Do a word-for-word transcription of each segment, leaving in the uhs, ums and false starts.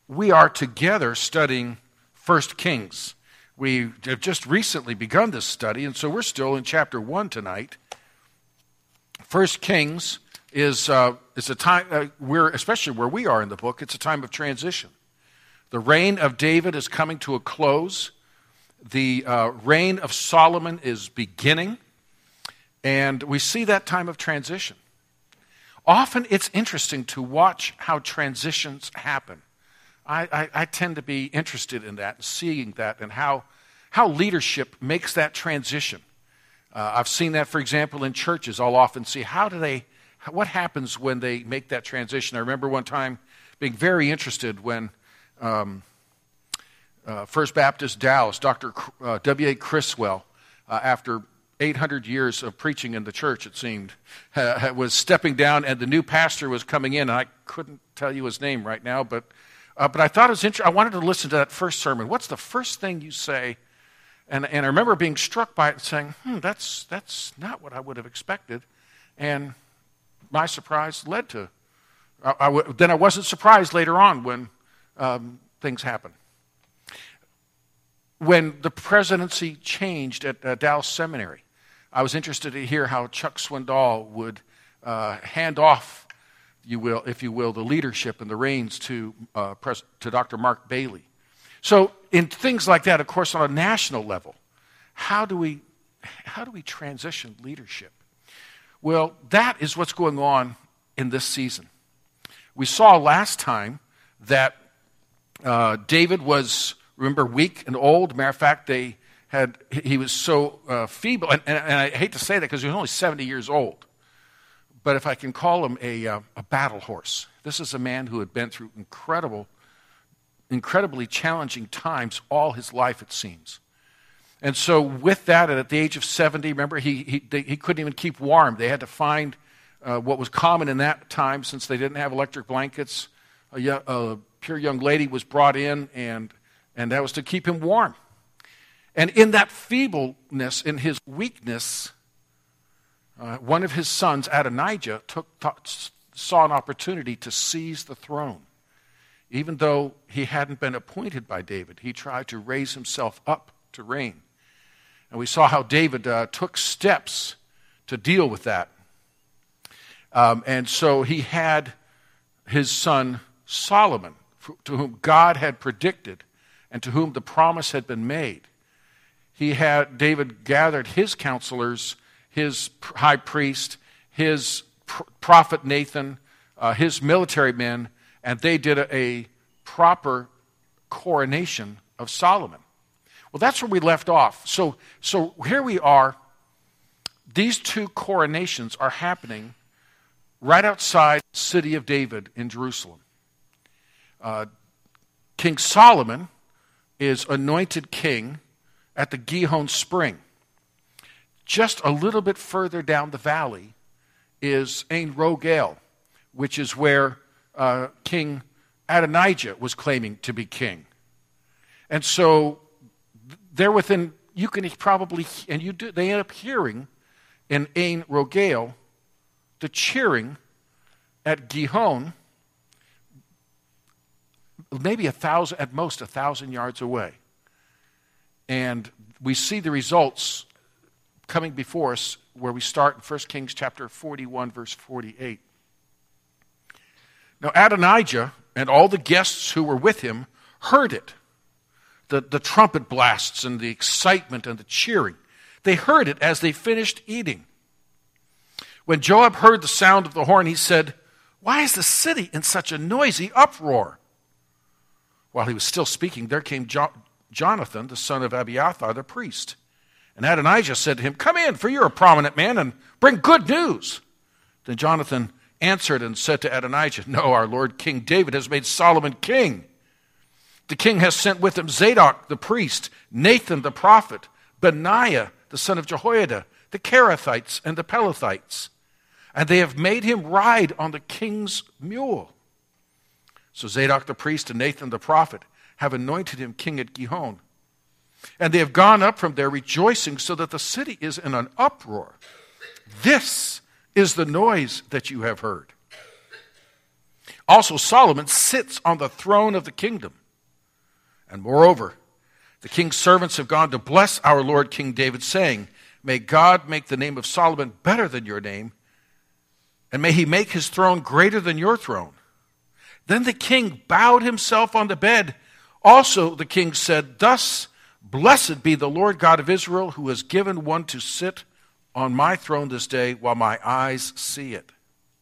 we are together studying First Kings. We have just recently begun this study, and so we're still in chapter one tonight. First Kings is uh, is a time, uh, we're, especially where we are in the book, it's a time of transition. The reign of David is coming to a close. The uh, reign of Solomon is beginning, and we see that time of transition. Often it's interesting to watch how transitions happen. I, I, I tend to be interested in that, seeing that, and how, how leadership makes that transition. Uh, I've seen that, for example, in churches. I'll often see how do they, what happens when they make that transition. I remember one time being very interested when um, uh, First Baptist Dallas, Doctor Uh, W A Criswell, uh, after eight hundred years of preaching in the church, it seemed, uh, was stepping down, and the new pastor was coming in. And I couldn't tell you his name right now, but uh, but I thought it was interesting. I wanted to listen to that first sermon. What's the first thing you say? And and I remember being struck by it and saying, hmm, that's that's not what I would have expected. And my surprise led to, I, I w- then I wasn't surprised later on when um, things happened. When the presidency changed at uh, Dallas Seminary, I was interested to hear how Chuck Swindoll would uh, hand off, you will, if you will, the leadership and the reins to uh, Pres- to Doctor Mark Bailey. So, in things like that, of course, on a national level, how do we how do we transition leadership? Well, that is what's going on in this season. We saw last time that uh, David was, remember, weak and old. Matter of fact, they had he was so uh, feeble, and, and, and I hate to say that because he was only seventy years old. But if I can call him a uh, a battle horse, this is a man who had been through incredible, incredibly challenging times all his life, it seems. And so, with that, and at the age of seventy, remember, he he they, he couldn't even keep warm. They had to find uh, what was common in that time, since they didn't have electric blankets. A, young, a pure young lady was brought in, and and that was to keep him warm. And in that feebleness, in his weakness, uh, one of his sons, Adonijah, took, thought, saw an opportunity to seize the throne. Even though he hadn't been appointed by David, he tried to raise himself up to reign. And we saw how David uh, took steps to deal with that. Um, and so he had his son Solomon, to whom God had predicted and to whom the promise had been made. He had, David gathered his counselors, his high priest, his pr- prophet Nathan, uh, his military men, and they did a, a proper coronation of Solomon. Well, that's where we left off. So, so here we are. These two coronations are happening right outside the city of David in Jerusalem. Uh, King Solomon is anointed king at the Gihon Spring. Just a little bit further down the valley is Ein Rogel, which is where uh, King Adonijah was claiming to be king. And so they're within, you can probably, and you do, they end up hearing in Ein Rogel the cheering at Gihon, maybe a thousand, at most a thousand yards away. And we see the results coming before us where we start in First Kings chapter forty-one, verse forty-eight. Now Adonijah and all the guests who were with him heard it, the, the trumpet blasts and the excitement and the cheering. They heard it as they finished eating. When Joab heard the sound of the horn, he said, "Why is the city in such a noisy uproar?" While he was still speaking, there came jo- Jonathan, the son of Abiathar, the priest. And Adonijah said to him, "Come in, for you're a prominent man, and bring good news." Then Jonathan answered and said to Adonijah, "No, our Lord King David has made Solomon king. The king has sent with him Zadok the priest, Nathan the prophet, Benaiah the son of Jehoiada, the Kerethites and the Pelethites. And they have made him ride on the king's mule." So Zadok the priest and Nathan the prophet have anointed him king at Gihon. And they have gone up from there rejoicing, so that the city is in an uproar. This is the noise that you have heard. Also, Solomon sits on the throne of the kingdom. And moreover, the king's servants have gone to bless our Lord King David, saying, may God make the name of Solomon better than your name, and may he make his throne greater than your throne. Then the king bowed himself on the bed. Also the king said, thus blessed be the Lord God of Israel, who has given one to sit on my throne this day while my eyes see it.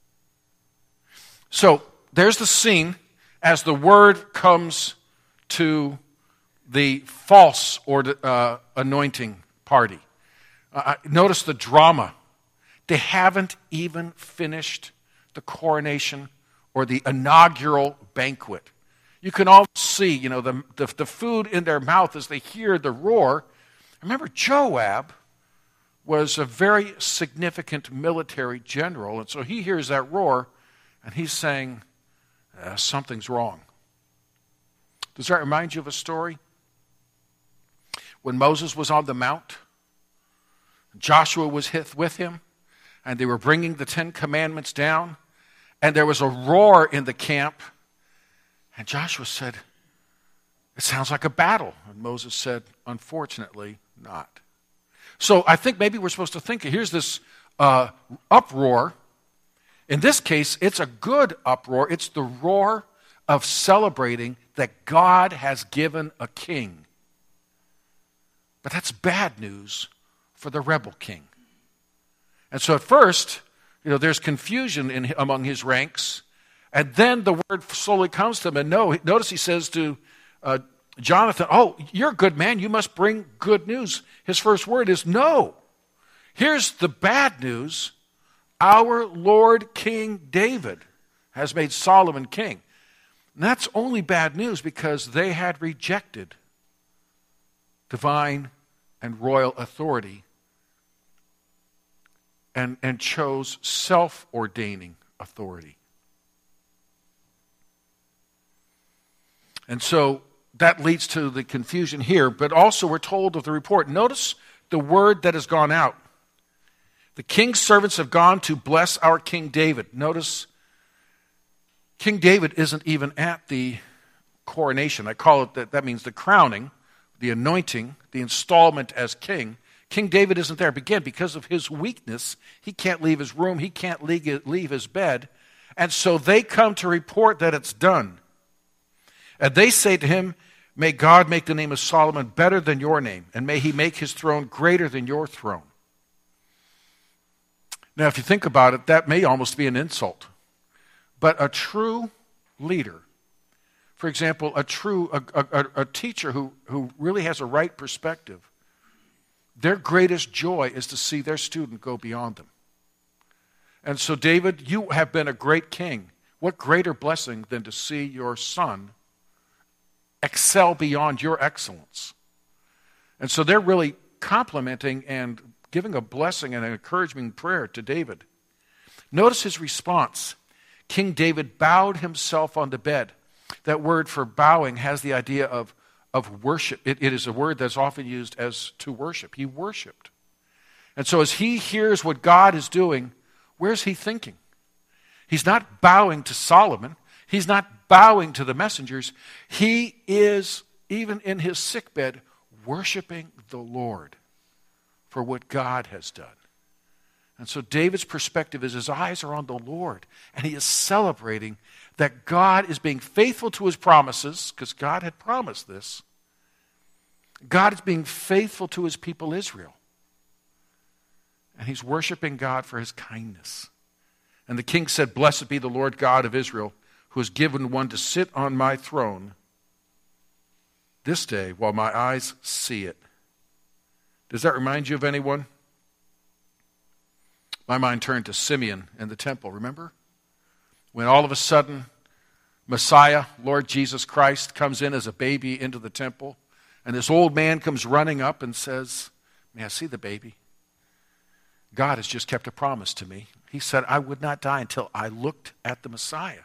So there's the scene as the word comes to the false or uh, anointing party. Uh, notice the drama. They haven't even finished the coronation or the inaugural banquet. You can all see, you know, the, the, the food in their mouth as they hear the roar. Remember, Joab was a very significant military general, and so he hears that roar, and he's saying, uh, something's wrong. Does that remind you of a story? When Moses was on the mount, Joshua was with him, and they were bringing the Ten Commandments down, and there was a roar in the camp, and Joshua said, it sounds like a battle. And Moses said, unfortunately, not. So I think maybe we're supposed to think, here's this uh, uproar. In this case, it's a good uproar. It's the roar of celebrating that God has given a king. But that's bad news for the rebel king. And so at first, you know, there's confusion in, among his ranks. And then the word slowly comes to him. And no, notice he says to uh, Jonathan, oh, you're a good man. You must bring good news. His first word is no. Here's the bad news. Our Lord King David has made Solomon king. And that's only bad news because they had rejected divine and royal authority and, and chose self-ordaining authority. And so that leads to the confusion here, but also we're told of the report. Notice the word that has gone out. The king's servants have gone to bless our King David. Notice King David isn't even at the coronation. I call it that, that means the crowning, the anointing, the installment as king. King David isn't there. Again, because of his weakness, he can't leave his room, he can't leave, leave his bed. And so they come to report that it's done. And they say to him, may God make the name of Solomon better than your name, and may he make his throne greater than your throne. Now, if you think about it, that may almost be an insult. But a true leader, for example, a true a, a, a teacher who, who really has a right perspective, their greatest joy is to see their student go beyond them. And so, David, you have been a great king. What greater blessing than to see your son excel beyond your excellence? And so they're really complimenting and giving a blessing and an encouraging prayer to David. Notice his response. King David bowed himself on the bed. That word for bowing has the idea of, of worship. It, it is a word that's often used as to worship. He worshiped. And so as he hears what God is doing, where's he thinking? He's not bowing to Solomon. He's not bowing to the messengers. He is, even in his sickbed, worshiping the Lord for what God has done. And so David's perspective is his eyes are on the Lord, and he is celebrating that God is being faithful to his promises, because God had promised this. God is being faithful to his people Israel. And he's worshiping God for his kindness. And the king said, blessed be the Lord God of Israel, who has given one to sit on my throne this day while my eyes see it. Does that remind you of anyone? My mind turned to Simeon and the temple, remember? When all of a sudden, Messiah, Lord Jesus Christ, comes in as a baby into the temple, and this old man comes running up and says, may I see the baby? God has just kept a promise to me. He said I would not die until I looked at the Messiah.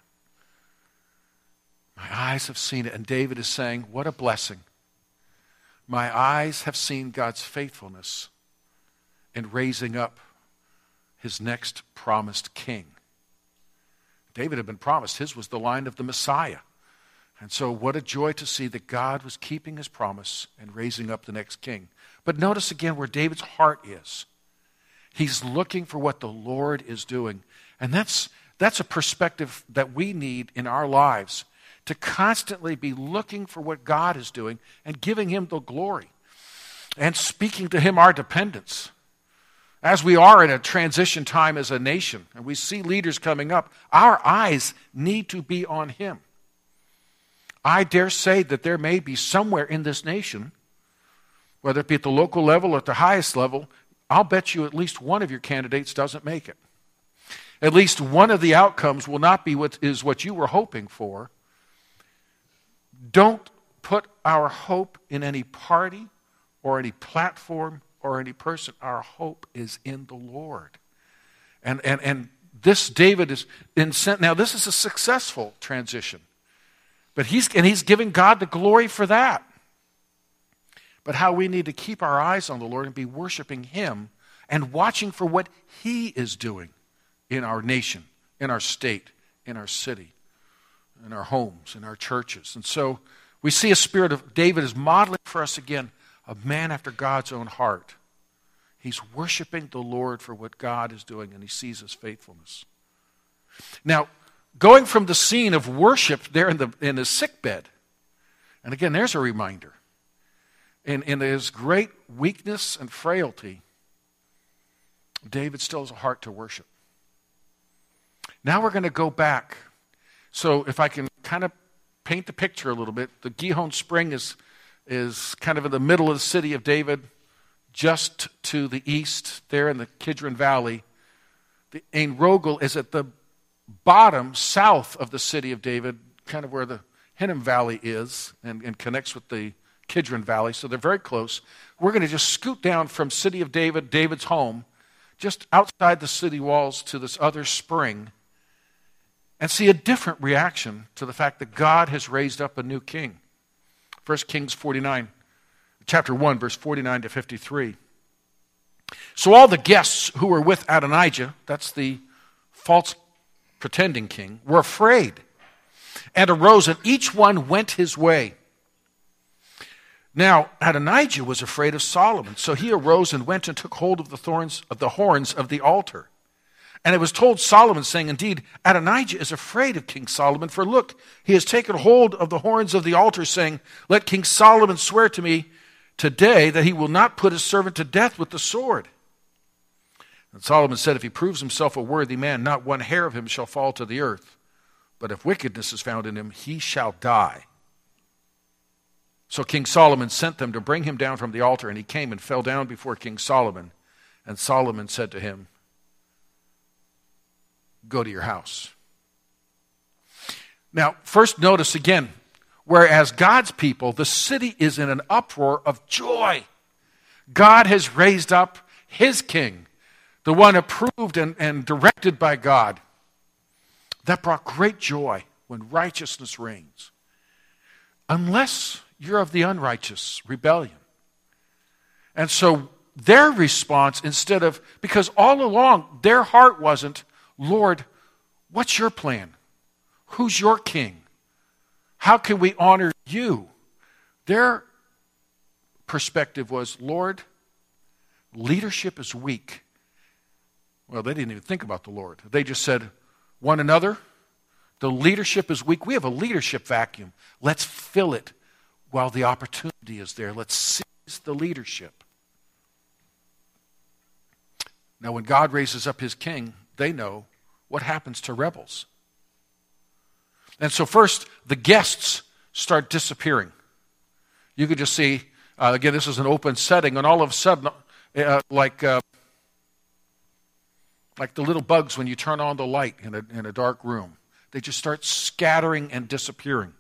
My eyes have seen it. And David is saying, what a blessing. My eyes have seen God's faithfulness in raising up his next promised king. David had been promised his was the line of the Messiah. And so what a joy to see that God was keeping his promise and raising up the next king. But notice again where David's heart is. He's looking for what the Lord is doing. And that's, that's a perspective that we need in our lives, to constantly be looking for what God is doing and giving him the glory and speaking to him our dependence. As we are in a transition time as a nation and we see leaders coming up, our eyes need to be on him. I dare say that there may be somewhere in this nation, whether it be at the local level or at the highest level, I'll bet you at least one of your candidates doesn't make it. At least one of the outcomes will not be what is what you were hoping for. Don't put our hope in any party or any platform or any person. Our hope is in the Lord. And and and this David is in now this is a successful transition. But he's and he's giving God the glory for that. But how we need to keep our eyes on the Lord and be worshiping him and watching for what he is doing in our nation, in our state, in our city, in our homes, in our churches. And so we see a spirit of David is modeling for us again a man after God's own heart. He's worshiping the Lord for what God is doing, and he sees his faithfulness. Now, going from the scene of worship there in the in the sickbed, and again, there's a reminder. In, in his great weakness and frailty, David still has a heart to worship. Now we're going to go back. So if I can kind of paint the picture a little bit, the Gihon Spring is, is kind of in the middle of the city of David, just to the east, there in the Kidron Valley. The Ein Rogel is at the bottom, south of the city of David, kind of where the Hinnom Valley is, and, and connects with the Kidron Valley, so they're very close. We're going to just scoot down from city of David, David's home, just outside the city walls to this other spring, and see a different reaction to the fact that God has raised up a new king. First Kings forty-nine, chapter one, verse forty-nine to fifty-three. So all the guests who were with Adonijah, that's the false pretending king, were afraid and arose, and each one went his way. Now, Adonijah was afraid of Solomon, so he arose and went and took hold of the thorns of the horns of the altar. And it was told Solomon, saying, indeed, Adonijah is afraid of King Solomon, for look, he has taken hold of the horns of the altar, saying, let King Solomon swear to me today that he will not put his servant to death with the sword. And Solomon said, if he proves himself a worthy man, not one hair of him shall fall to the earth. But if wickedness is found in him, he shall die. So King Solomon sent them to bring him down from the altar, and he came and fell down before King Solomon. And Solomon said to him, go to your house. Now, first notice again, whereas God's people, the city is in an uproar of joy. God has raised up his king, the one approved and, and directed by God. That brought great joy when righteousness reigns. Unless you're of the unrighteous rebellion. And so their response, instead of, because all along their heart wasn't, Lord, what's your plan? Who's your king? How can we honor you? Their perspective was, Lord, leadership is weak. Well, they didn't even think about the Lord. They just said, one another, the leadership is weak. We have a leadership vacuum. Let's fill it while the opportunity is there. Let's seize the leadership. Now, when God raises up his king, they know what happens to rebels. And so first, the guests start disappearing. You could just see, uh, again, this is an open setting, and all of a sudden, uh, like uh, like the little bugs when you turn on the light in a, in a dark room, they just start scattering and disappearing.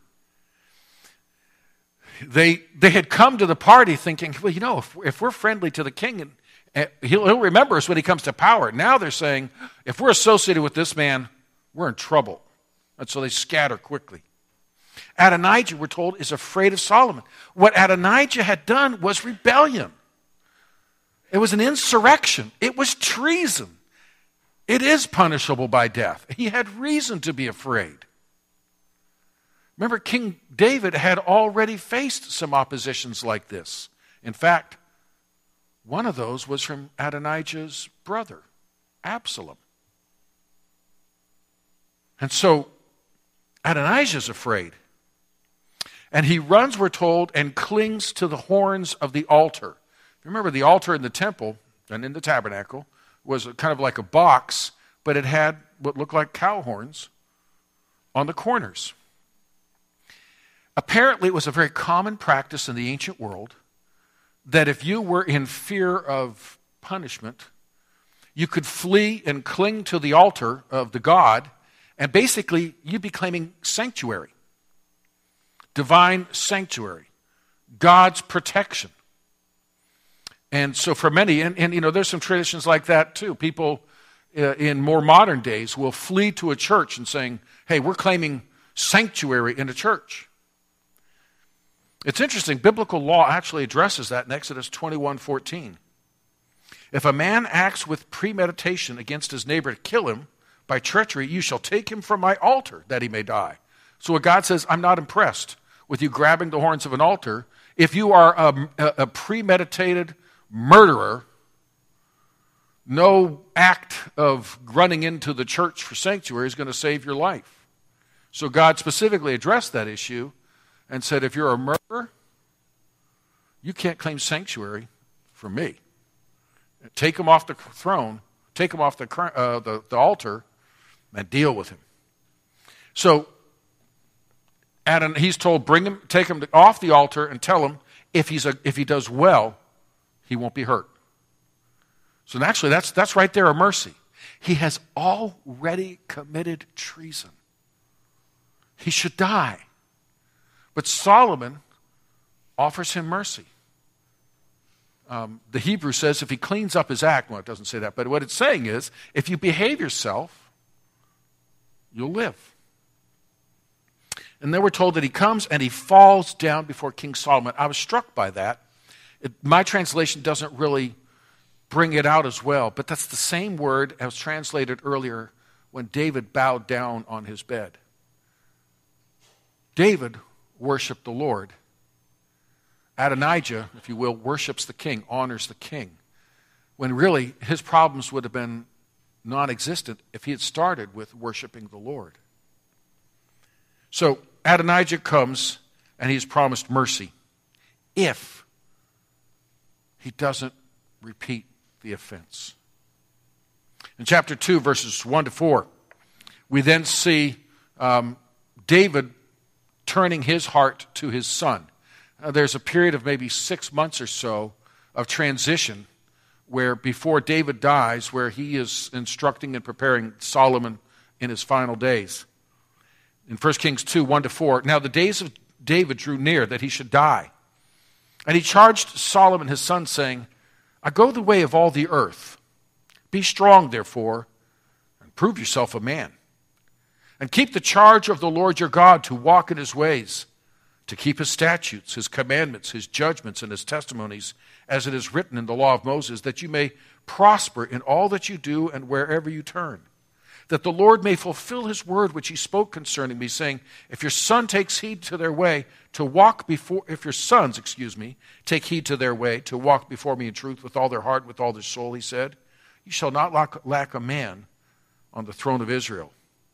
They they had come to the party thinking, well, you know, if, if we're friendly to the king, and, and he'll, he'll remember us when he comes to power. Now they're saying, if we're associated with this man, we're in trouble. And so they scatter quickly. Adonijah, we're told, is afraid of Solomon. What Adonijah had done was rebellion. It was an insurrection. It was treason. It is punishable by death. He had reason to be afraid. Remember, King David had already faced some oppositions like this. In fact, one of those was from Adonijah's brother, Absalom. And so Adonijah's afraid. And he runs, we're told, and clings to the horns of the altar. Remember, the altar in the temple and in the tabernacle was kind of like a box, but it had what looked like cow horns on the corners. Apparently, it was a very common practice in the ancient world that if you were in fear of punishment, you could flee and cling to the altar of the god, and basically you'd be claiming sanctuary, divine sanctuary, God's protection. And so for many, and, and you know, there's some traditions like that too. People uh, in more modern days will flee to a church and saying, hey, we're claiming sanctuary in a church. It's interesting, biblical law actually addresses that in Exodus twenty-one fourteen. If a man acts with premeditation against his neighbor to kill him by treachery, you shall take him from my altar that he may die. So what God says, I'm not impressed with you grabbing the horns of an altar. If you are a, a, a premeditated murderer, no act of running into the church for sanctuary is going to save your life. So God specifically addressed that issue and said, if you're a murderer, you can't claim sanctuary for me. Take him off the throne, take him off the, uh, the, the altar, and deal with him. So Adam, he's told, bring him, take him to, off the altar and tell him if, he's a, if he does well, he won't be hurt. So actually, that's, that's right there a mercy. He has already committed treason. He should die. But Solomon offers him mercy. Um, the Hebrew says if he cleans up his act, well, it doesn't say that, but what it's saying is if you behave yourself, you'll live. And then we're told that he comes and he falls down before King Solomon. I was struck by that. It, my translation doesn't really bring it out as well, but that's the same word as translated earlier when David bowed down on his bed. David worshiped the Lord. Adonijah, if you will, worships the king, honors the king, when really his problems would have been non-existent if he had started with worshiping the Lord. So Adonijah comes and he's promised mercy if he doesn't repeat the offense. In chapter two, verses one to four, we then see um, David turning his heart to his son. Uh, there's a period of maybe six months or so of transition where before David dies, where he is instructing and preparing Solomon in his final days. In First Kings two, one to four, now the days of David drew near that he should die. And he charged Solomon his son, saying, I go the way of all the earth. Be strong, therefore, and prove yourself a man. And keep the charge of the Lord your God to walk in his ways, to keep his statutes, his commandments, his judgments, and his testimonies, as it is written in the law of Moses, that you may prosper in all that you do and wherever you turn. That the Lord may fulfill his word which he spoke concerning me, saying, if your son takes heed to their way to walk before, if your sons, excuse me, take heed to their way to walk before me in truth with all their heart and with all their soul, he said, you shall not lack, lack a man on the throne of Israel.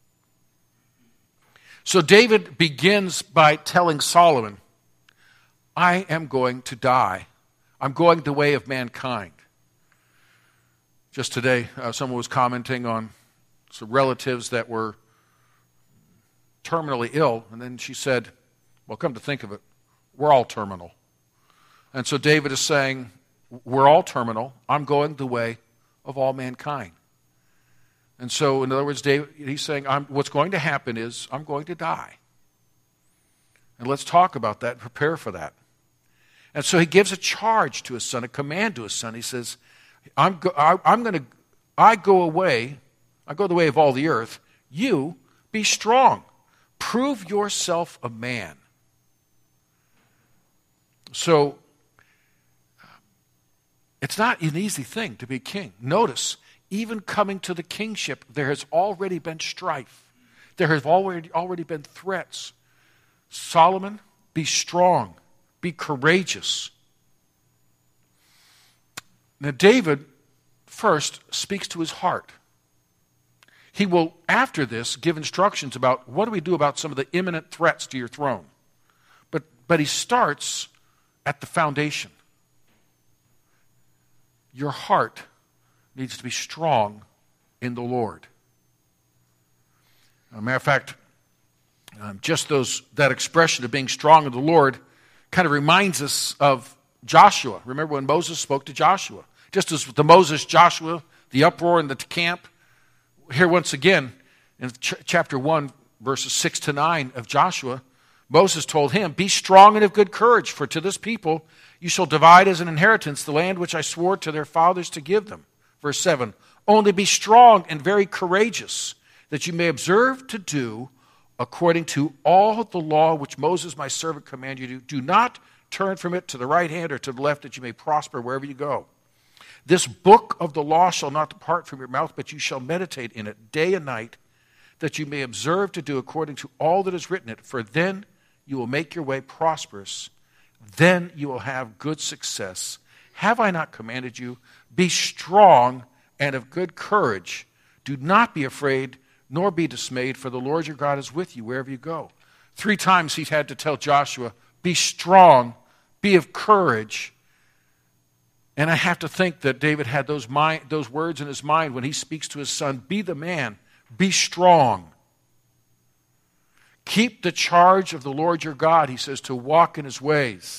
So David begins by telling Solomon, I am going to die. I'm going the way of mankind. Just today, uh, someone was commenting on some relatives that were terminally ill, and then she said, well, come to think of it, we're all terminal. And so David is saying, we're all terminal. I'm going the way of all mankind. And so, in other words, David, he's saying, I'm, what's going to happen is I'm going to die. And let's talk about that and prepare for that. And so he gives a charge to his son, a command to his son. He says, I'm, go, I, I'm going to, I go away, I go the way of all the earth. You be strong. Prove yourself a man. So, it's not an easy thing to be king. Notice, even coming to the kingship, there has already been strife. There have already, already been threats. Solomon, be strong, be courageous. Now, David first speaks to his heart. He will, after this, give instructions about what do we do about some of the imminent threats to your throne. But, but he starts at the foundation. Your heart needs to be strong in the Lord. As a matter of fact, um, just those that expression of being strong in the Lord kind of reminds us of Joshua. Remember when Moses spoke to Joshua? Just as the Moses, Joshua, the uproar in the camp. Here once again, in ch- chapter one, verses six to nine of Joshua, Moses told him, be strong and of good courage, for to this people you shall divide as an inheritance the land which I swore to their fathers to give them. Verse seven, only be strong and very courageous, that you may observe to do according to all the law which Moses my servant commanded you to do. Do not turn from it to the right hand or to the left, that you may prosper wherever you go. This book of the law shall not depart from your mouth, but you shall meditate in it day and night, that you may observe to do according to all that is written in it. For then you will make your way prosperous. Then you will have good success. Have I not commanded you? Be strong and of good courage. Do not be afraid, nor be dismayed, for the Lord your God is with you wherever you go. Three times he's had to tell Joshua, be strong, be of courage. And I have to think that David had those mind, those words in his mind when he speaks to his son, be the man, be strong. Keep the charge of the Lord your God, he says, to walk in his ways.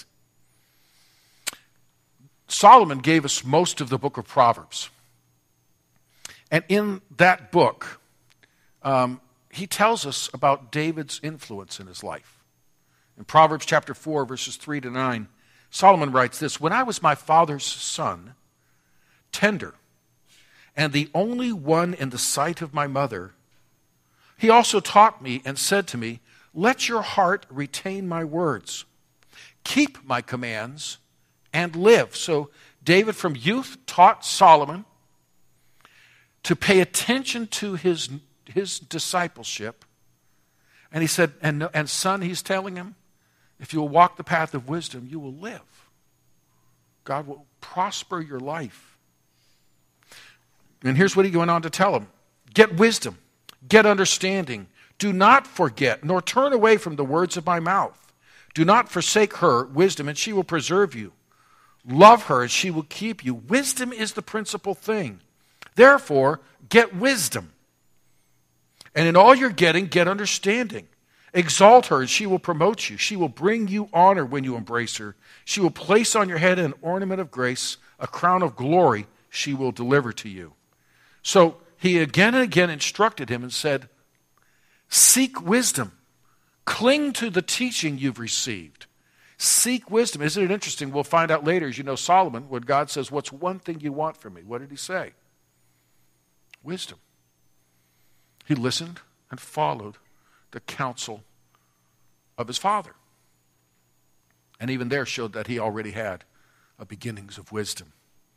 Solomon gave us most of the book of Proverbs. And in that book, um, he tells us about David's influence in his life. In Proverbs chapter four, verses three to nine, Solomon writes this, when I was my father's son, tender, and the only one in the sight of my mother, he also taught me and said to me, let your heart retain my words. Keep my commands and live. So David from youth taught Solomon to pay attention to his, his discipleship. And he said, and, and son, he's telling him, if you will walk the path of wisdom, you will live. God will prosper your life. And here's what he went on to tell him. Get wisdom, get understanding. Do not forget, nor turn away from the words of my mouth. Do not forsake her, wisdom, and she will preserve you. Love her, and she will keep you. Wisdom is the principal thing. Therefore, get wisdom. And in all you're getting, get understanding. Exalt her, and she will promote you. She will bring you honor when you embrace her. She will place on your head an ornament of grace, a crown of glory she will deliver to you. So he again and again instructed him and said, seek wisdom. Cling to the teaching you've received. Seek wisdom. Isn't it interesting? We'll find out later, as you know, Solomon, when God says, what's one thing you want from me? What did he say? Wisdom. He listened and followed the counsel of his father. And even there showed that he already had a beginnings of wisdom.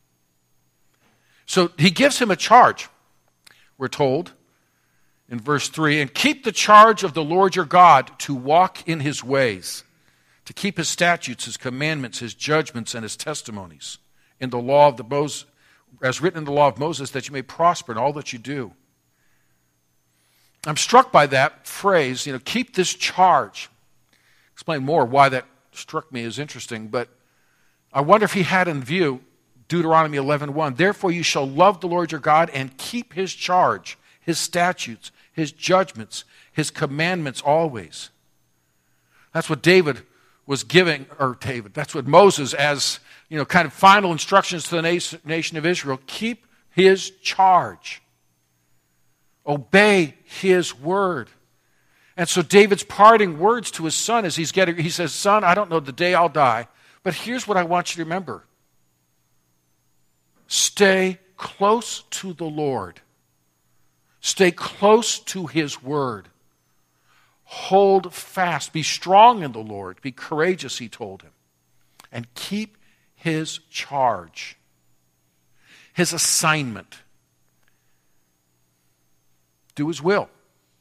So he gives him a charge, we're told in verse three, and keep the charge of the Lord your God to walk in his ways, to keep his statutes, his commandments, his judgments, and his testimonies in the law of the Moses, as written in the law of Moses, that you may prosper in all that you do. I'm struck by that phrase, you know, keep this charge. Explain more why that struck me as interesting, but I wonder if he had in view Deuteronomy eleven one. Therefore you shall love the Lord your God and keep his charge, his statutes, his judgments, his commandments always. That's what David was giving, or David, that's what Moses, as, you know, kind of final instructions to the nation of Israel. Keep his charge. Obey his word. And so David's parting words to his son as he's getting, he says, son, I don't know the day I'll die, but here's what I want you to remember. Stay close to the Lord. Stay close to his word. Hold fast. Be strong in the Lord. Be courageous, he told him. And keep his charge. His assignment. do his will.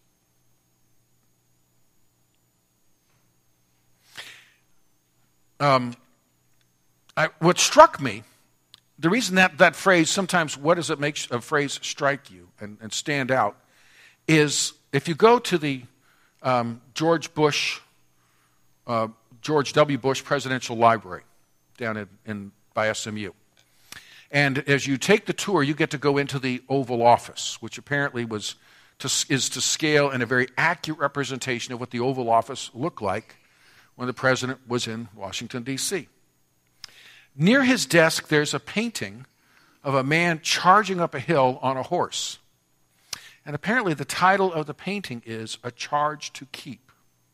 Um, I, what struck me, the reason that, that phrase, sometimes what does it make a phrase strike you and, and stand out, is if you go to the um, George Bush, uh, George W. Bush Presidential Library down in, in by S M U, and as you take the tour, you get to go into the Oval Office, which apparently was to, is to scale and a very accurate representation of what the Oval Office looked like when the president was in Washington, D C Near his desk, there's a painting of a man charging up a hill on a horse. And apparently the title of the painting is A Charge to Keep.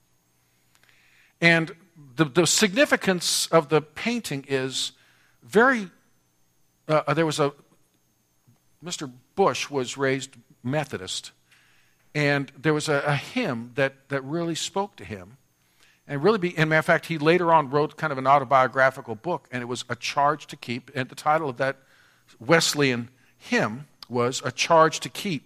And the, the significance of the painting is very, uh, there was a, Mister Bush was raised Methodist, and there was a, a hymn that, that really spoke to him. And really, be, and matter of fact, he later on wrote kind of an autobiographical book, and it was A Charge to Keep. And the title of that Wesleyan hymn was A Charge to Keep.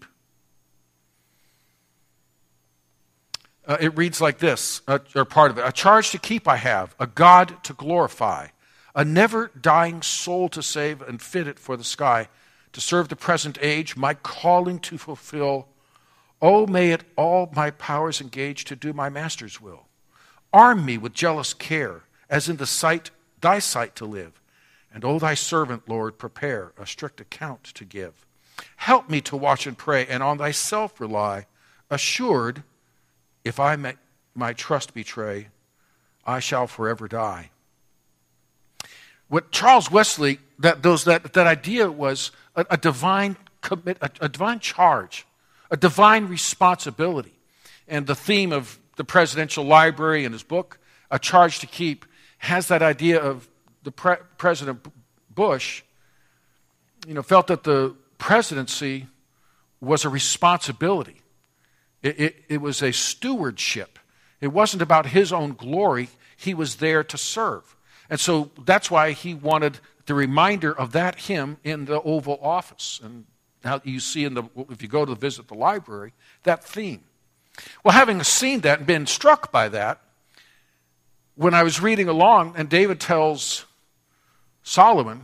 Uh, it reads like this, uh, or part of it. A charge to keep I have, a God to glorify, a never-dying soul to save and fit it for the sky, to serve the present age, my calling to fulfill. Oh, may it all my powers engage to do my master's will. Arm me with jealous care, as in the sight, thy sight to live. And, O thy servant, Lord, prepare a strict account to give. Help me to watch and pray, and on thyself rely, assured, if I may, my trust betray, I shall forever die. What Charles Wesley, that those that, that idea was a, a divine commit, a, a divine charge, a divine responsibility. And the theme of the Presidential Library in his book, A Charge to Keep, has that idea of the pre- President Bush, you know, felt that the presidency was a responsibility. It, it, it was a stewardship. It wasn't about his own glory. He was there to serve. And so that's why he wanted the reminder of that hymn in the Oval Office. And how you see in the, if you go to visit the library, that theme. Well, having seen that and been struck by that, when I was reading along and David tells Solomon,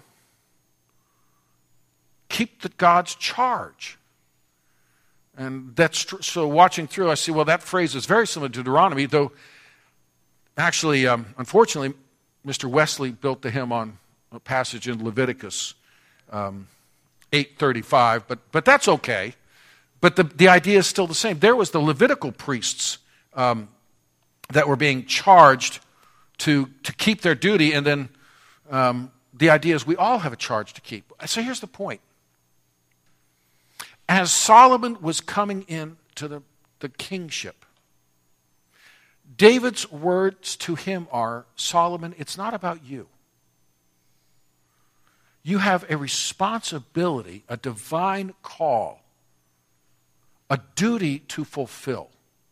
keep the God's charge. And that's so watching through, I see, well, that phrase is very similar to Deuteronomy, though actually, um, unfortunately, Mister Wesley built the hymn on a passage in Leviticus um, eight thirty-five, but, but that's okay. But the, the idea is still the same. There was the Levitical priests um, that were being charged to, to keep their duty, and then um, the idea is we all have a charge to keep. So here's the point. As Solomon was coming into the, the kingship, David's words to him are, Solomon, it's not about you. You have a responsibility, a divine call, a duty to fulfill.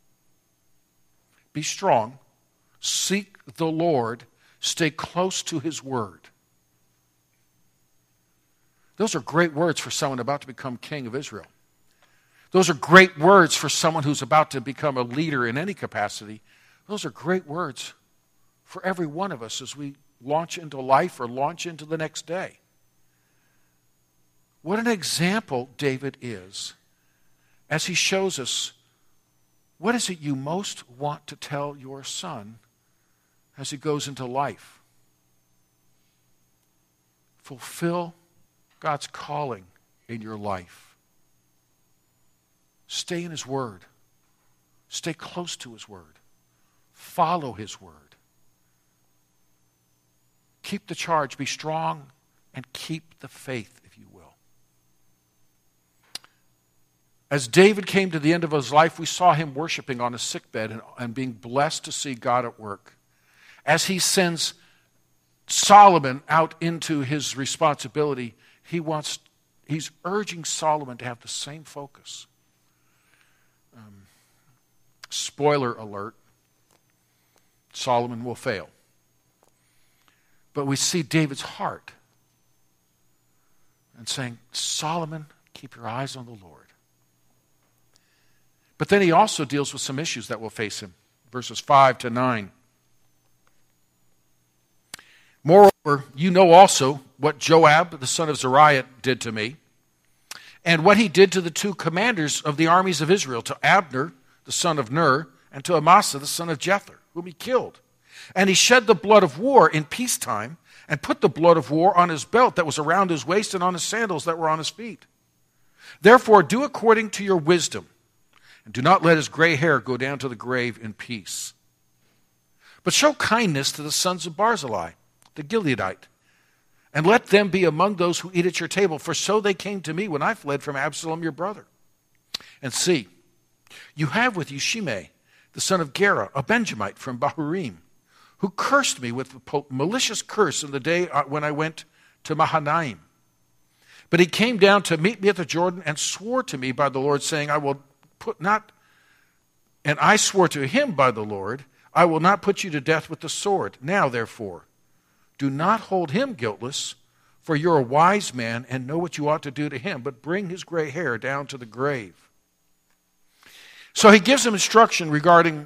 Be strong, seek the Lord, stay close to his word. Those are great words for someone about to become king of Israel. Those are great words for someone who's about to become a leader in any capacity. Those are great words for every one of us as we launch into life or launch into the next day. What an example David is as he shows us what is it you most want to tell your son as he goes into life. Fulfill God's calling in your life. Stay in his word. Stay close to his word. Follow his word. Keep the charge. Be strong and keep the faith, if you will. As David came to the end of his life, we saw him worshiping on a sickbed and, and being blessed to see God at work. As he sends Solomon out into his responsibility, he wants, he's urging Solomon to have the same focus. Um, spoiler alert, Solomon will fail. But we see David's heart and saying, Solomon, keep your eyes on the Lord. But then he also deals with some issues that will face him. Verses five to nine. Moreover, you know also what Joab, the son of Zeruiah, did to me, and what he did to the two commanders of the armies of Israel, to Abner, the son of Ner, and to Amasa, the son of Jether, whom he killed. And he shed the blood of war in peacetime, and put the blood of war on his belt that was around his waist and on his sandals that were on his feet. Therefore, do according to your wisdom, and do not let his gray hair go down to the grave in peace. But show kindness to the sons of Barzillai, the Gileadite, and let them be among those who eat at your table, for so they came to me when I fled from Absalom your brother. And see, you have with you Shimei, the son of Gera, a Benjamite from Bahurim, who cursed me with a malicious curse in the day when I went to Mahanaim. But he came down to meet me at the Jordan and swore to me by the Lord, saying, I will put not, and I swore to him by the Lord, I will not put you to death with the sword. Now, therefore, do not hold him guiltless, for you're a wise man and know what you ought to do to him, but bring his gray hair down to the grave. So he gives him instruction regarding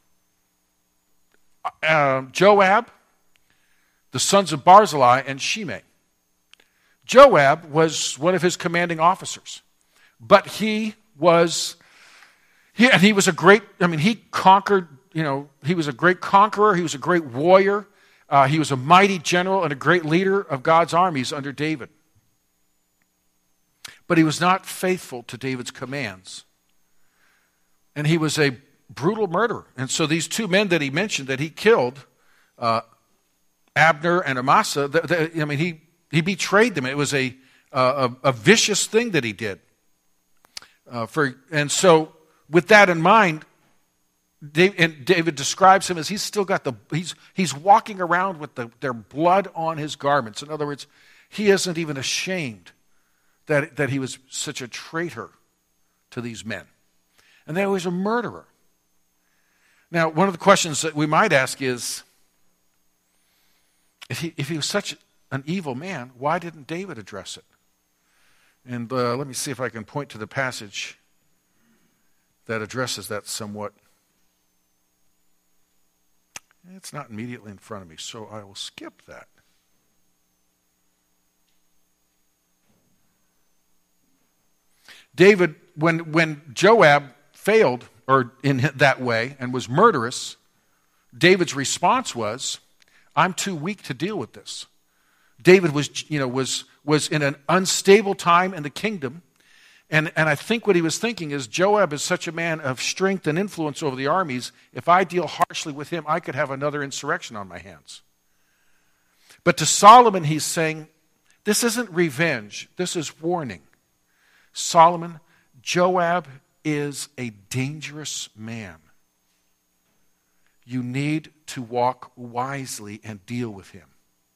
uh, Joab, the sons of Barzillai, and Shimei. Joab was one of his commanding officers, but he was, he, and he was a great, I mean, he conquered, you know, he was a great conqueror, he was a great warrior. Uh, he was a mighty general and a great leader of God's armies under David. But he was not faithful to David's commands. And he was a brutal murderer. And so these two men that he mentioned that he killed, uh, Abner and Amasa, the, the, I mean, he, he betrayed them. It was a, uh, a, a vicious thing that he did. Uh, for And so with that in mind, David, and David describes him as he's still got the, he's, he's walking around with the, their blood on his garments. In other words, he isn't even ashamed that, that he was such a traitor to these men. And that he was a murderer. Now, one of the questions that we might ask is, if he, if he was such an evil man, why didn't David address it? And uh, let me see if I can point to the passage that addresses that somewhat. It's not immediately in front of me, so I will skip that. David, when, when Joab failed or in that way and was murderous, David's response was, I'm too weak to deal with this. David was, you know, was, was in an unstable time in the kingdom. And, and I think what he was thinking is, Joab is such a man of strength and influence over the armies. If I deal harshly with him, I could have another insurrection on my hands. But to Solomon, he's saying, this isn't revenge. This is warning. Solomon, Joab is a dangerous man. You need to walk wisely and deal with him.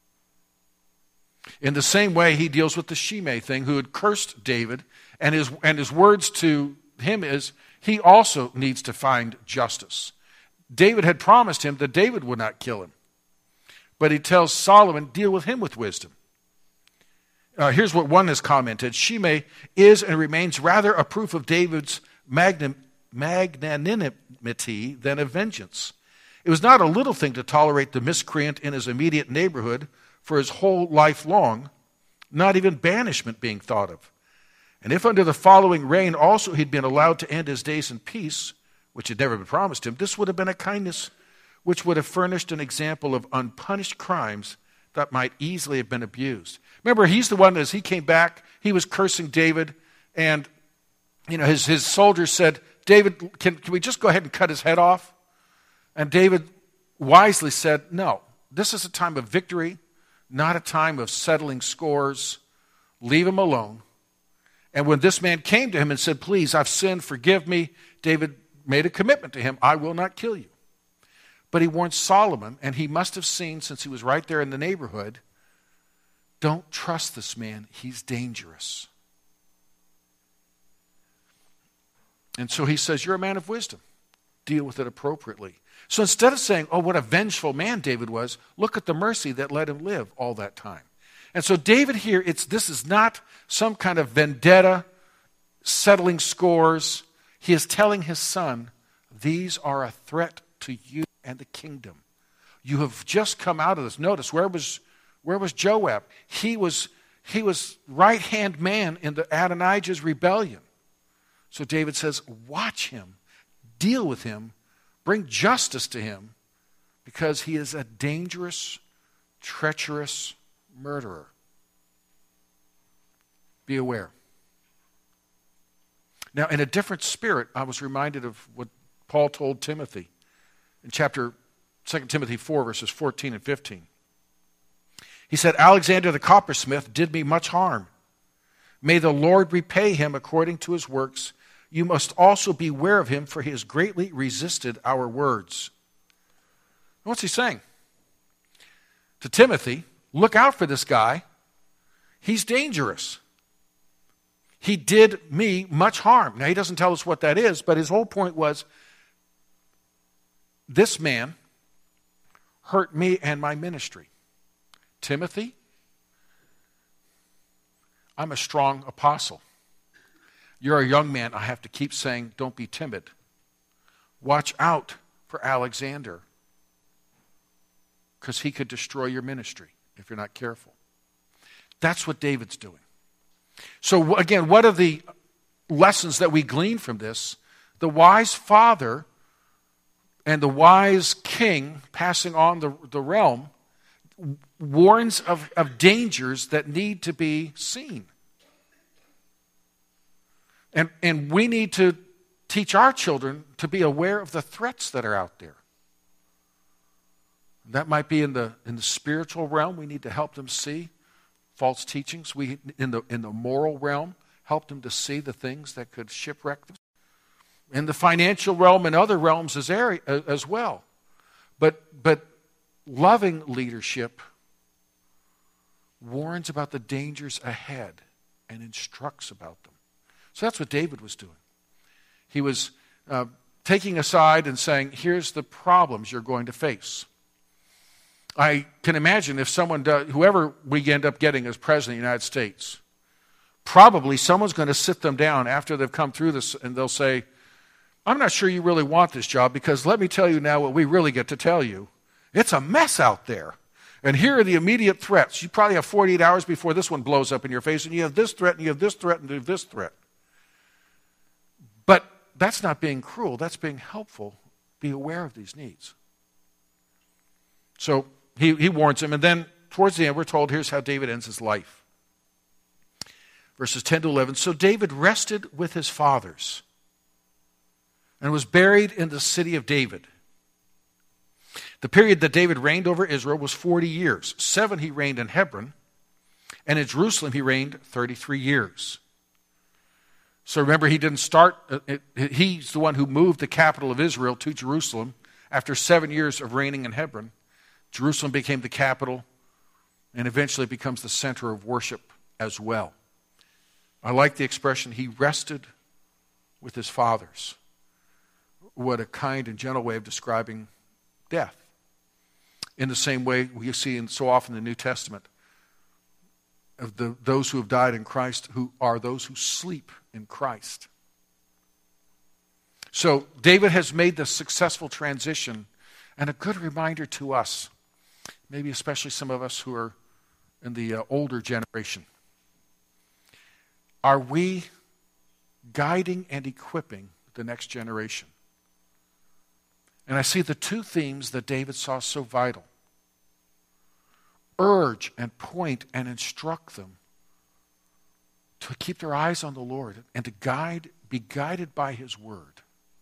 In the same way, he deals with the Shimei thing, who had cursed David, and his, and his words to him is, he also needs to find justice. David had promised him that David would not kill him. But he tells Solomon, deal with him with wisdom. Uh, here's what one has commented. Shimei is and remains rather a proof of David's magna, magnanimity than of vengeance. It was not a little thing to tolerate the miscreant in his immediate neighborhood for his whole life long, not even banishment being thought of. And if under the following reign also he'd been allowed to end his days in peace, which had never been promised him, this would have been a kindness which would have furnished an example of unpunished crimes that might easily have been abused. Remember, he's the one, as he came back, he was cursing David, and you know his, his soldiers said, David, can, can we just go ahead and cut his head off? And David wisely said, no, this is a time of victory, not a time of settling scores. Leave him alone. And when this man came to him and said, please, I've sinned, forgive me, David made a commitment to him, I will not kill you. But he warned Solomon, and he must have seen, since he was right there in the neighborhood, don't trust this man, he's dangerous. And so he says, you're a man of wisdom. Deal with it appropriately. So instead of saying, oh, what a vengeful man David was, look at the mercy that let him live all that time. And so David here, it's this is not some kind of vendetta, settling scores. He is telling his son, these are a threat to you and the kingdom. You have just come out of this. Notice, where was, where was Joab? He was, he was right-hand man in the Adonijah's rebellion. So David says, watch him, deal with him, bring justice to him, because he is a dangerous, treacherous murderer. Be aware. Now, in a different spirit, I was reminded of what Paul told Timothy in chapter Second Timothy four, verses fourteen and fifteen. He said, Alexander the coppersmith did me much harm. May the Lord repay him according to his works. You must also beware of him, for he has greatly resisted our words. What's he saying? To Timothy, look out for this guy. He's dangerous. He did me much harm. Now, he doesn't tell us what that is, but his whole point was, this man hurt me and my ministry. Timothy, I'm a strong apostle. You're a young man. I have to keep saying, don't be timid. Watch out for Alexander, because he could destroy your ministry if you're not careful. That's what David's doing. So again, what are the lessons that we glean from this? The wise father and the wise king passing on the, the realm warns of, of dangers that need to be seen. And, and we need to teach our children to be aware of the threats that are out there. That might be in the, in the spiritual realm. We need to help them see false teachings. We, in the, in the moral realm, help them to see the things that could shipwreck them. In the financial realm and other realms as, area, as well. But, but loving leadership warns about the dangers ahead and instructs about them. So that's what David was doing. He was uh, taking aside and saying, here's the problems you're going to face. I can imagine if someone does, whoever we end up getting as president of the United States, probably someone's going to sit them down after they've come through this and they'll say, I'm not sure you really want this job, because let me tell you now what we really get to tell you. It's a mess out there. And here are the immediate threats. You probably have forty-eight hours before this one blows up in your face, and you have this threat, and you have this threat, and you have this threat. But that's not being cruel. That's being helpful. Be aware of these needs. So he, he warns him, and then towards the end we're told here's how David ends his life. Verses ten to eleven, so David rested with his fathers and was buried in the city of David. The period that David reigned over Israel was forty years. Seven he reigned in Hebron, and in Jerusalem he reigned thirty-three years. So remember, he didn't start, uh, it, he's the one who moved the capital of Israel to Jerusalem after seven years of reigning in Hebron. Jerusalem became the capital and eventually becomes the center of worship as well. I like the expression, he rested with his fathers. What a kind and gentle way of describing death. In the same way we see in so often in the New Testament of the, those who have died in Christ, who are those who sleep in Christ. So David has made this successful transition, and a good reminder to us, maybe especially some of us who are in the uh, older generation. Are we guiding and equipping the next generation? And I see the two themes that David saw so vital. Urge and point and instruct them to keep their eyes on the Lord and to guide, be guided by His Word.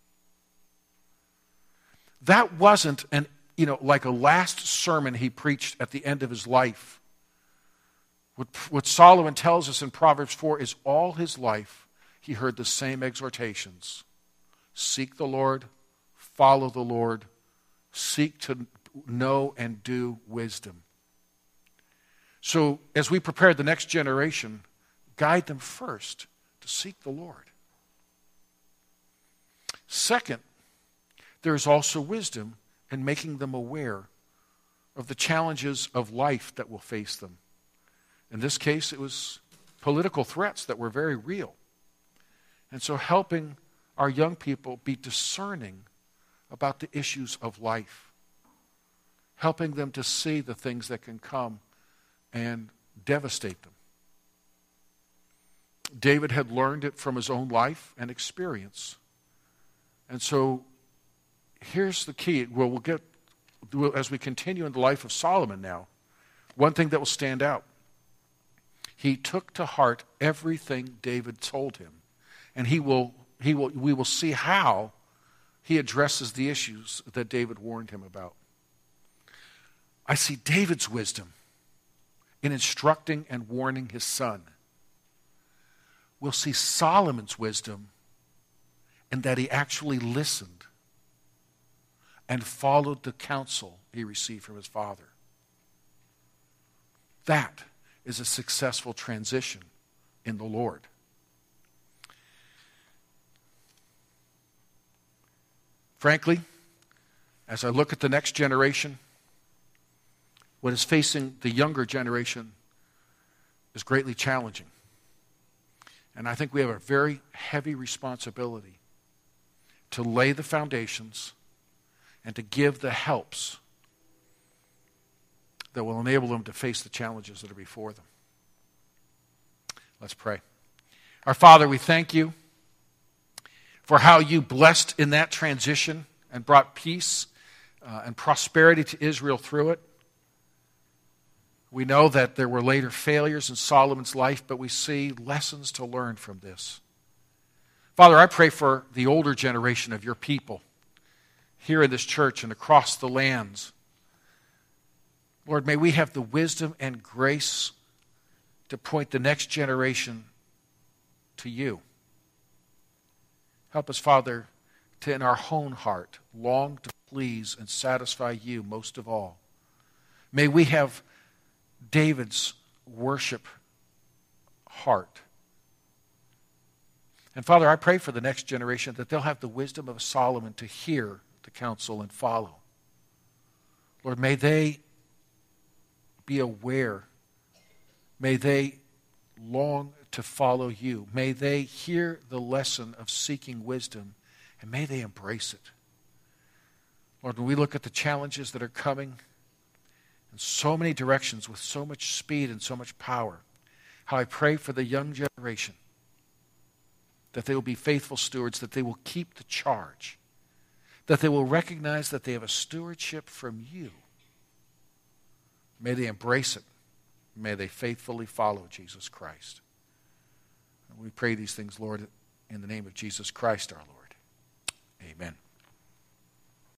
That wasn't an, you know, like a last sermon he preached at the end of his life. What, what Solomon tells us in Proverbs four is all his life he heard the same exhortations. Seek the Lord, follow the Lord, seek to know and do wisdom. So as we prepare the next generation, guide them first to seek the Lord. Second, there is also wisdom in making them aware of the challenges of life that will face them. In this case, it was political threats that were very real. And so helping our young people be discerning about the issues of life, helping them to see the things that can come and devastate them. David had learned it from his own life and experience. And so here's the key. Well, we'll get, as we continue in the life of Solomon now, one thing that will stand out. He took to heart everything David told him. And he will, he will, we will see how he addresses the issues that David warned him about. I see David's wisdom in instructing and warning his son. We'll see Solomon's wisdom in that he actually listened and followed the counsel he received from his father. That is a successful transition in the Lord. Frankly, as I look at the next generation, what is facing the younger generation is greatly challenging. And I think we have a very heavy responsibility to lay the foundations and to give the helps that will enable them to face the challenges that are before them. Let's pray. Our Father, we thank you for how you blessed in that transition and brought peace uh, and prosperity to Israel through it. We know that there were later failures in Solomon's life, but we see lessons to learn from this. Father, I pray for the older generation of your people here in this church and across the lands. Lord, may we have the wisdom and grace to point the next generation to you. Help us, Father, to in our own heart long to please and satisfy you most of all. May we have David's worship heart. And Father, I pray for the next generation that they'll have the wisdom of Solomon to hear the counsel and follow. Lord, may they be aware. May they long to follow you. May they hear the lesson of seeking wisdom, and may they embrace it. Lord, when we look at the challenges that are coming in so many directions with so much speed and so much power, how I pray for the young generation that they will be faithful stewards, that they will keep the charge, that they will recognize that they have a stewardship from you. May they embrace it. May they faithfully follow Jesus Christ. And we pray these things, Lord, in the name of Jesus Christ our Lord. Amen.